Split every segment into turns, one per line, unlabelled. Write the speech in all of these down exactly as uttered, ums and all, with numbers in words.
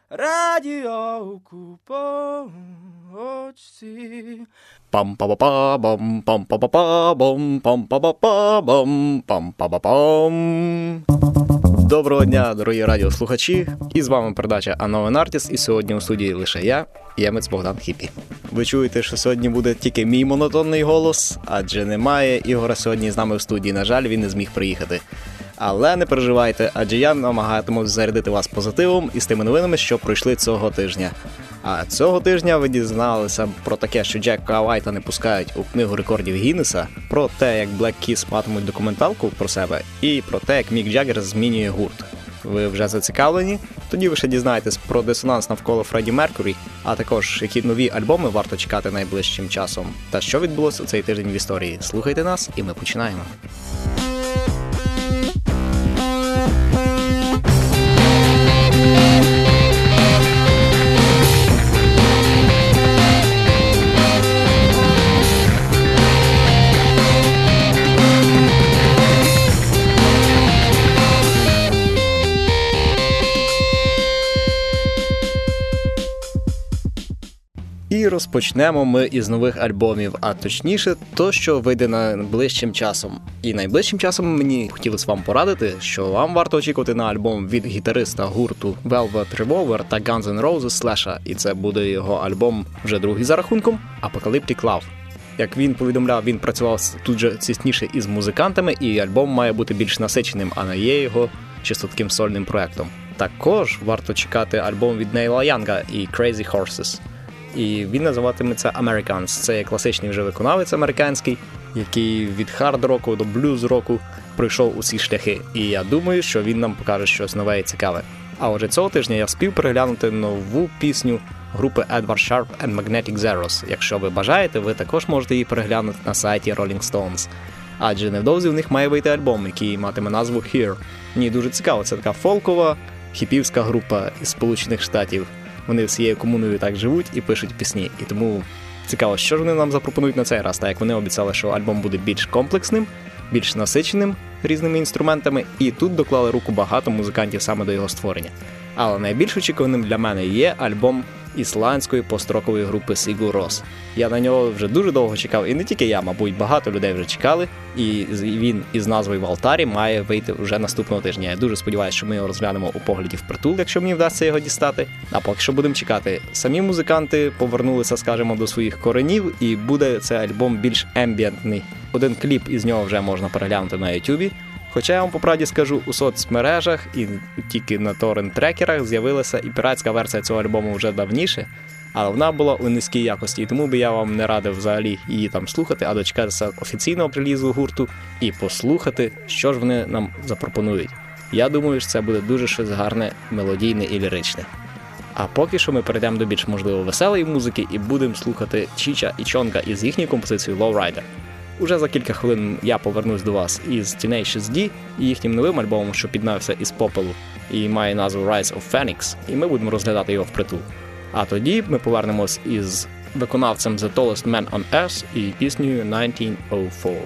радіо купочці.
Пам-па-па-па-бам, пам-па-па-па-бам, пам-па-па-па-бам, пам-па-па-пам. Доброго дня, дорогі радіослухачі. І з вами передача Unknown Artist. І сьогодні у студії лише я, ємець Богдан Хіпі. Ви чуєте, що сьогодні буде тільки мій монотонний голос, адже немає Ігора сьогодні з нами в студії. На жаль, він не зміг приїхати. Але не переживайте, адже я намагатимусь зарядити вас позитивом і з тими новинами, що пройшли цього тижня. А цього тижня ви дізналися про таке, що Джека Вайта не пускають у книгу рекордів Гіннеса, про те, як Black Keys матимуть документалку про себе, і про те, як Мік Джаггер змінює гурт. Ви вже зацікавлені? Тоді ви ще дізнаєтесь про дисонанс навколо Фредді Меркурі, а також які нові альбоми варто чекати найближчим часом, та що відбулося у цей тиждень в історії. Слухайте нас, і ми починаємо. І розпочнемо ми із нових альбомів, а точніше, то, що вийде найближчим часом. І найближчим часом мені хотілося вам порадити, що вам варто очікувати на альбом від гітариста гурту Velvet Revolver та Guns N' Roses Slash, і це буде його альбом вже другий за рахунком Apocalyptic Love. Як він повідомляв, він працював тут же тісніше із музикантами, і альбом має бути більш насиченим, а не є його чисто таким сольним проектом. Також варто чекати альбом від Нейла Янга і Crazy Horses. І він називатиметься Americans. Це є класичний вже виконавець американський, який від хард-року до блюз-року пройшов усі шляхи. І я думаю, що він нам покаже щось нове і цікаве. А отже, цього тижня я встиг переглянути нову пісню групи Edward Sharpe and Magnetic Zeros. Якщо ви бажаєте, ви також можете її переглянути на сайті Rolling Stones. Адже невдовзі в них має вийти альбом, який матиме назву Here. Мені дуже цікаво, це така фолкова, хіпівська група із Сполучених Штатів. Вони всією комуною так живуть і пишуть пісні. І тому цікаво, що ж вони нам запропонують на цей раз. Так як вони обіцяли, що альбом буде більш комплексним, більш насиченим різними інструментами. І тут доклали руку багато музикантів саме до його створення. Але найбільш очікуваним для мене є альбом ісландської построкової групи Sigur Rós. Я на нього вже дуже довго чекав, і не тільки я, мабуть, багато людей вже чекали, і він із назвою «В алтарі» має вийти вже наступного тижня. Я дуже сподіваюся, що ми його розглянемо у погляді впритул, якщо мені вдасться його дістати. А поки що будемо чекати. Самі музиканти повернулися, скажімо, до своїх коренів, і буде цей альбом більш ембієнтний. Один кліп із нього вже можна переглянути на ютубі. Хоча я вам по правді скажу, у соцмережах і тільки на торрент-трекерах з'явилася і піратська версія цього альбому вже давніше, але вона була у низькій якості, і тому би я вам не радив взагалі її там слухати, а дочекатися офіційного релізу гурту і послухати, що ж вони нам запропонують. Я думаю, що це буде дуже щось гарне, мелодійне і ліричне. А поки що ми перейдемо до більш, можливо, веселої музики і будемо слухати Чіча і Чонга із їхньою композицією Lowrider. Уже за кілька хвилин я повернусь до вас із Tenacious D і їхнім новим альбомом, що піднявся із попелу і має назву Rise of Phoenix, і ми будемо розглядати його впритул. А тоді ми повернемось із виконавцем The Tallest Man on Earth і піснею nineteen oh four.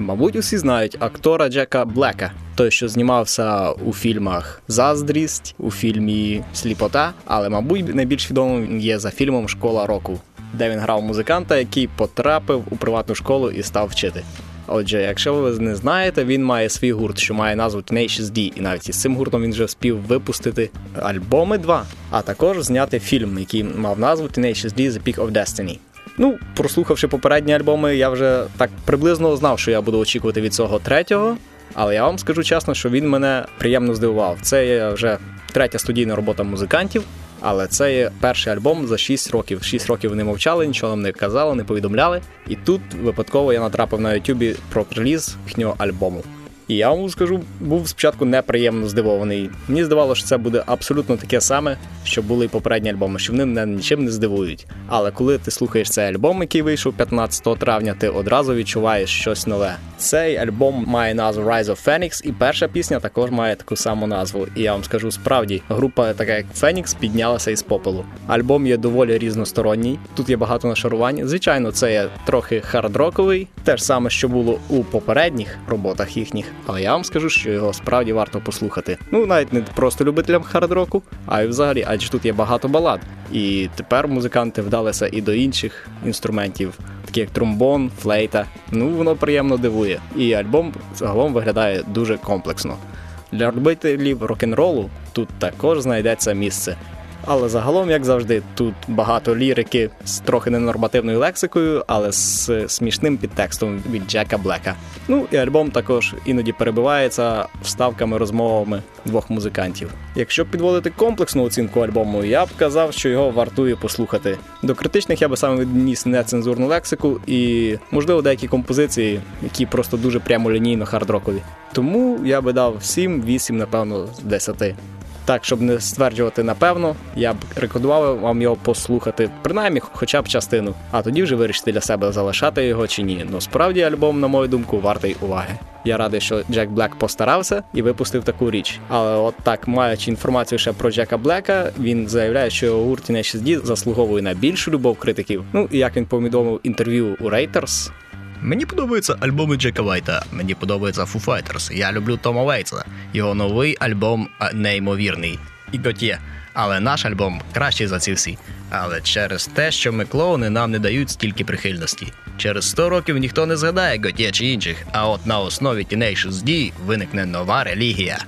Мабуть, усі знають актора Джека Блека, той, що знімався у фільмах «Заздрість», у фільмі «Сліпота», але, мабуть, найбільш відомим він є за фільмом «Школа року», де він грав музиканта, який потрапив у приватну школу і став вчити. Отже, якщо ви не знаєте, він має свій гурт, що має назву Tenacious D, і навіть із цим гуртом він вже встиг випустити альбоми два, а також зняти фільм, який мав назву Tenacious D The Peak of Destiny. Ну, прослухавши попередні альбоми, я вже так приблизно знав, що я буду очікувати від цього третього, але я вам скажу чесно, що він мене приємно здивував. Це є вже третя студійна робота музикантів, але це є перший альбом за шість років. шість років вони мовчали, нічого нам не казали, не повідомляли. І тут випадково я натрапив на ютубі про реліз їхнього альбому. І я вам скажу, був спочатку неприємно здивований. Мені здавалося, що це буде абсолютно таке саме, що були і попередні альбоми, що вони мене нічим не здивують. Але коли ти слухаєш цей альбом, який вийшов п'ятнадцятого травня, ти одразу відчуваєш щось нове. Цей альбом має назву Rise of Phoenix, і перша пісня також має таку саму назву. І я вам скажу, справді, група така як Phoenix піднялася із попелу. Альбом є доволі різносторонній, тут є багато нашарувань. Звичайно, це є трохи хард-роковий, те ж саме, що було у попередніх роботах їхніх. Але я вам скажу, що його справді варто послухати. Ну, навіть не просто любителям хард-року, а й взагалі, адже тут є багато балад. І тепер музиканти вдалися і до інших інструментів, такі як тромбон, флейта. Ну, воно приємно дивує. І альбом загалом виглядає дуже комплексно. Для любителів рок-н-ролу тут також знайдеться місце. Але загалом, як завжди, тут багато лірики з трохи ненормативною лексикою, але з смішним підтекстом від Джека Блека. Ну і альбом також іноді перебивається вставками, розмовами двох музикантів. Якщо підводити комплексну оцінку альбому, я б казав, що його вартує послухати. До критичних я би саме відніс нецензурну лексику і, можливо, деякі композиції, які просто дуже прямолінійно хард-рокові. Тому я би дав сім-вісім, напевно, з десяти. Так, щоб не стверджувати напевно, я б рекомендував вам його послухати, принаймні хоча б частину, а тоді вже вирішити для себе, залишати його чи ні. Ну, справді альбом, на мою думку, вартий уваги. Я радий, що Джек Блек постарався і випустив таку річ. Але от так, маючи інформацію ще про Джека Блека, він заявляє, що його гурт Tenacious D заслуговує на більшу любов критиків. Ну, і як він повідомив інтерв'ю у Reuters:
мені подобаються альбоми Джека Вайта, мені подобається Foo Fighters, я люблю Тома Вейтса, його новий альбом неймовірний, і Готє, але наш альбом кращий за ці всі. Але через те, що ми клоуни, нам не дають стільки прихильності. Через сто років ніхто не згадає Готє чи інших, а от на основі Tenacious D виникне нова релігія.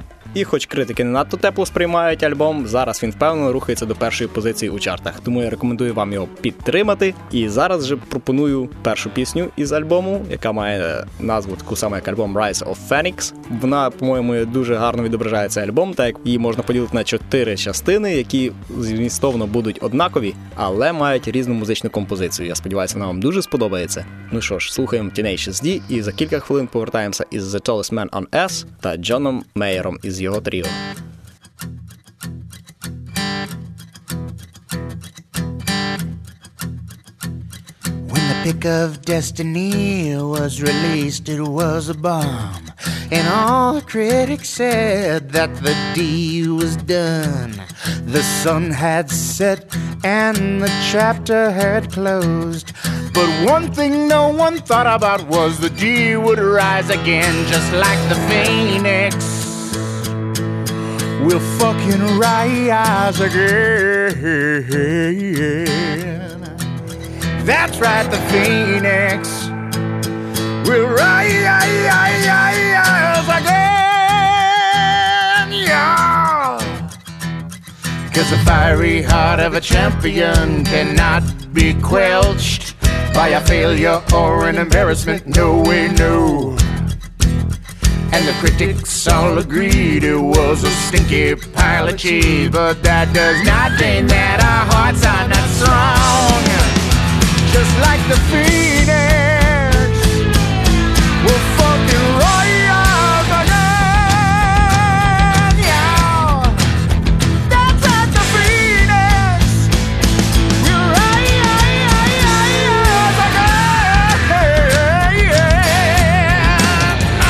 І хоч критики не надто тепло сприймають альбом, зараз він впевнено рухається до першої позиції у чартах. Тому я рекомендую вам його підтримати. І зараз же пропоную першу пісню із альбому, яка має назву таку саму, як альбом Rise of Phoenix. Вона, по-моєму, дуже гарно відображає цей альбом, так як її можна поділити на чотири частини, які змістовно будуть однакові, але мають різну музичну композицію. Я сподіваюся, вона вам дуже сподобається. Ну що ж, слухаємо Tenacious D і за кілька хвилин повертаємося із The Tallest Man on Earth та Джоном Мейером із його тріо.
When the pick of destiny was released, it was a bomb, and all the critics said that the deal was done. The sun had set and the chapter had closed, but one thing no one thought about was the deal would rise again, just like the phoenix. We'll fucking rise again. That's right, the phoenix will rise again, yeah. 'Cause the fiery heart of a champion cannot be quenched by a failure or an embarrassment, no way, no. And the critics all agreed it was a stinky pile of cheese, but that does not mean that our hearts are not strong. Just like the phoenix, we'll fucking rise again, yeah. That's like the phoenix, we'll rise again, yeah.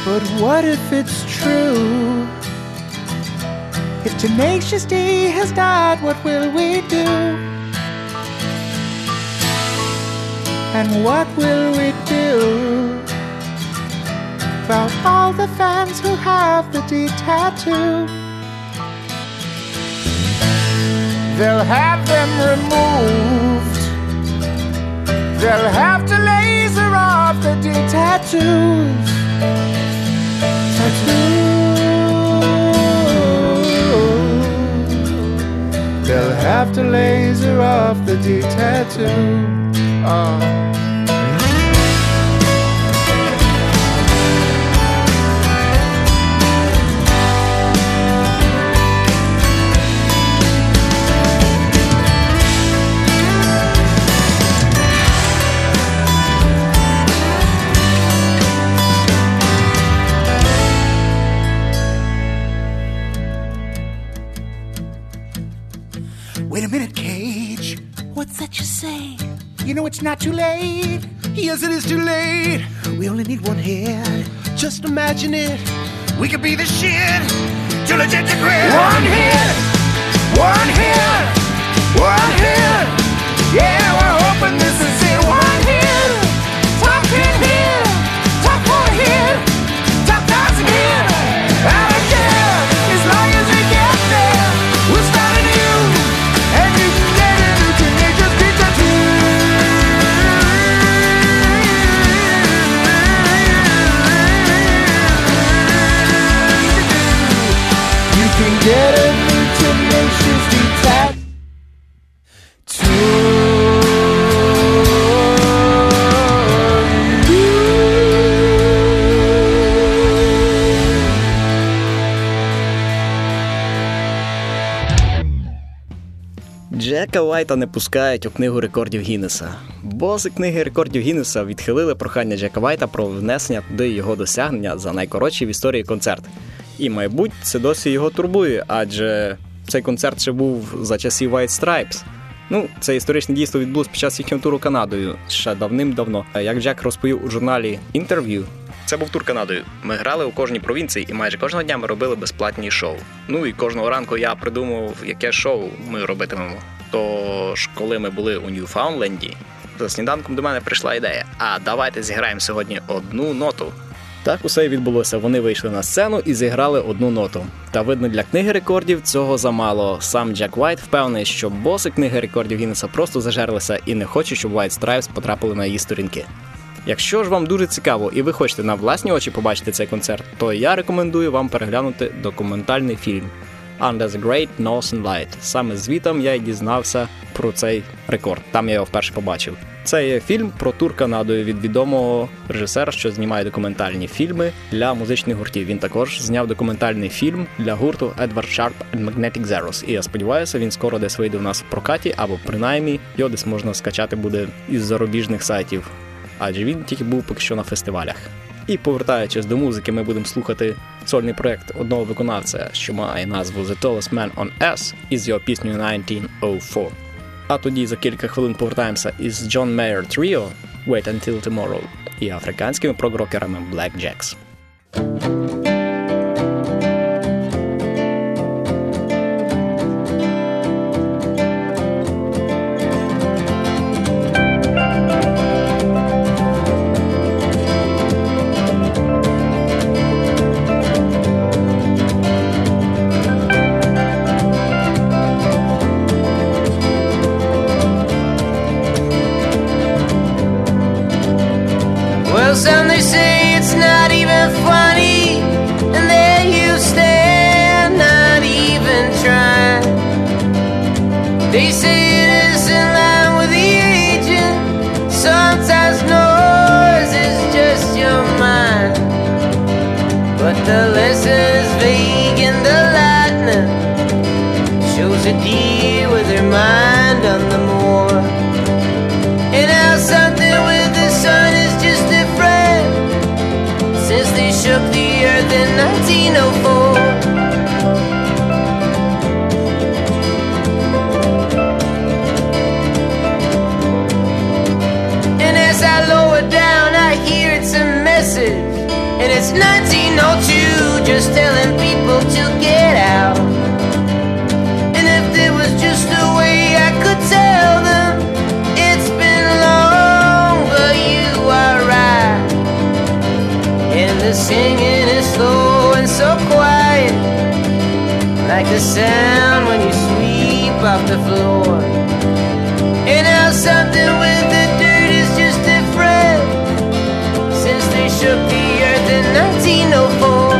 But what if it's true? If Tenacious D has died, what will we do? And what will we do about all the fans who have the D tattoo? They'll have them removed. They'll have to laser off the D tattoos. Tattoos. They'll have to laser off the D tattoo. Oh. Wait a minute, Cage. What's that you say? You know it's not too late. Yes, it is too late. We only need one hit. Just imagine it. We could be the shit. Too legit to quit. One hit. One hit. One hit. Yeah, we're hoping this is it. One hit. Top ten hit. Top four hit. Top thousand hit. I don't care. As long as we get there. We'll start anew. And you can get a new Tenacious D tattoo. You can get a new Tenacious D tattoo.
Джека Вайта не пускають у книгу рекордів Гіннеса. Боси книги рекордів Гіннеса відхилили прохання Джека Вайта про внесення туди його досягнення за найкоротший в історії концерт. І, мабуть, це досі його турбує, адже цей концерт ще був за часів White Stripes. Ну, це історичне дійство відбулося під час їхнього туру Канадою, ще давним-давно. Як Джек розповів у журналі «Інтерв'ю», це був тур Канадою. Ми грали у кожній провінції і майже кожного дня ми робили безплатні шоу. Ну і кожного ранку я придумав, яке шоу ми робитимемо. Тож, коли ми були у Ньюфаундленді, за сніданком до мене прийшла ідея. А давайте зіграємо сьогодні одну ноту. Так усе і відбулося. Вони вийшли на сцену і зіграли одну ноту. Та, видно, для книги рекордів цього замало. Сам Джек Вайт впевнений, що боси книги рекордів Гіннеса просто зажерлися і не хочуть, щоб White Stripes потрапили на її сторінки. Якщо ж вам дуже цікаво і ви хочете на власні очі побачити цей концерт, то я рекомендую вам переглянути документальний фільм «Under the Great Northern Light». Саме звітом я й дізнався про цей рекорд. Там я його вперше побачив. Це є фільм про тур Канадою від відомого режисера, що знімає документальні фільми для музичних гуртів. Він також зняв документальний фільм для гурту Edward Sharp and Magnetic Zeros. І я сподіваюся, він скоро десь вийде у нас в прокаті, або принаймні його десь можна скачати буде із зарубіжних сайтів. Адже він тільки був поки що на фестивалях. І повертаючись до музики, ми будемо слухати сольний проєкт одного виконавця, що має назву The Tallest Man on Earth, із його піснею nineteen oh four. А тоді за кілька хвилин повертаємося із John Mayer Trio Wait Until Tomorrow і африканськими прогрокерами Black Jacks.
Some they say it's not even funny, and there you stand, not even trying. They say it is in line with the agent. Sometimes noise is just your mind, but the lesson is vague and the lightning shows a deer with her mind on the moor. And how something with the sun is just a friend since they shook the earth in nineteen oh four. And as I lower down, I hear it's a message, and it it's nineteen oh two, just telling people to get out. And if there was just a way I could tell them, it's been long, but you are right. And the singing is slow and so quiet, like the sound when you sweep off the floor. And how something with the dirt is just different since they shook the earth in nineteen oh four.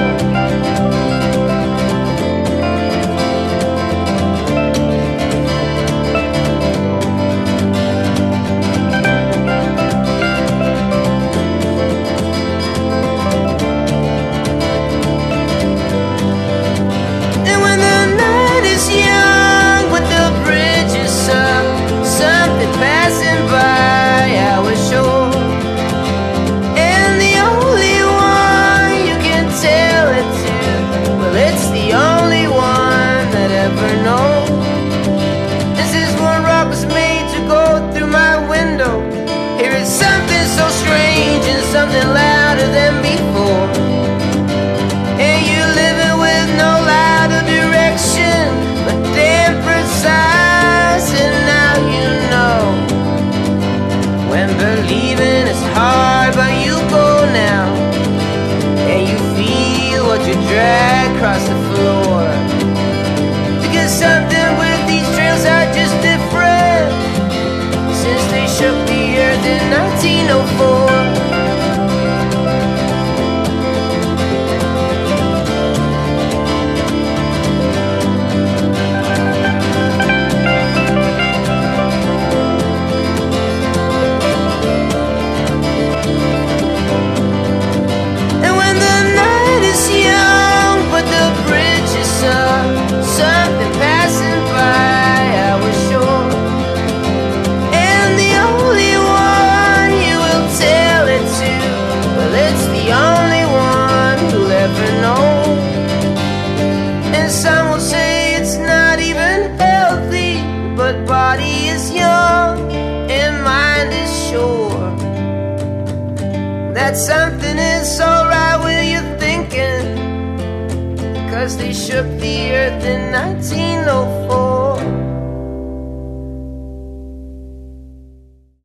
And when the night is young but the bridge is up, something passing by our shore, and the only one you can tell it to, well, it's the only one that ever knows. This is what rock was made to go through my window. Here is something so strange and something louder than before. And you living with no louder direction, but damn precise. And now you know when believing is hard, but you go now, and you feel what you drag across the floor. Because something with these trails are just different since they shook the earth in nineteen oh four. And when the night is young but the bridge is up, something passing by our shore, and the only one you will tell it to, well, it's the only one who'll ever know. And some will say it's not even healthy, but body is young and mind is sure that something is alright with you thinking, cause they shook the earth in nineteen oh four.